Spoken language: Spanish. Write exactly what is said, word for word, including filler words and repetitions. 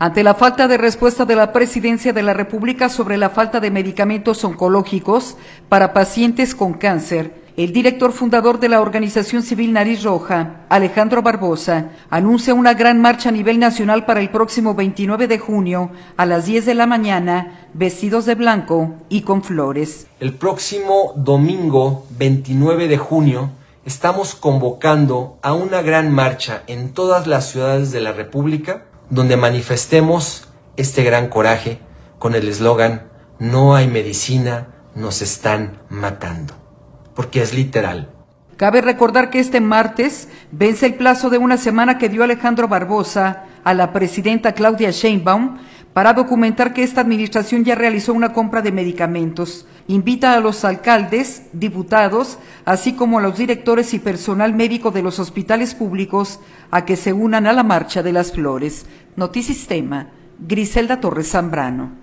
Ante la falta de respuesta de la Presidencia de la República sobre la falta de medicamentos oncológicos para pacientes con cáncer, el director fundador de la Organización Civil Nariz Roja, Alejandro Barbosa, anuncia una gran marcha a nivel nacional para el próximo veintinueve de junio a las diez de la mañana, vestidos de blanco y con flores. El próximo domingo veintinueve de junio estamos convocando a una gran marcha en todas las ciudades de la República, donde manifestemos este gran coraje con el eslogan "No hay medicina, nos están matando", porque es literal. Cabe recordar que este martes vence el plazo de una semana que dio Alejandro Barbosa a la presidenta Claudia Sheinbaum para documentar que esta administración ya realizó una compra de medicamentos. Invita a los alcaldes, diputados, así como a los directores y personal médico de los hospitales públicos a que se unan a la Marcha de las Flores. Notisistema, Griselda Torres Zambrano.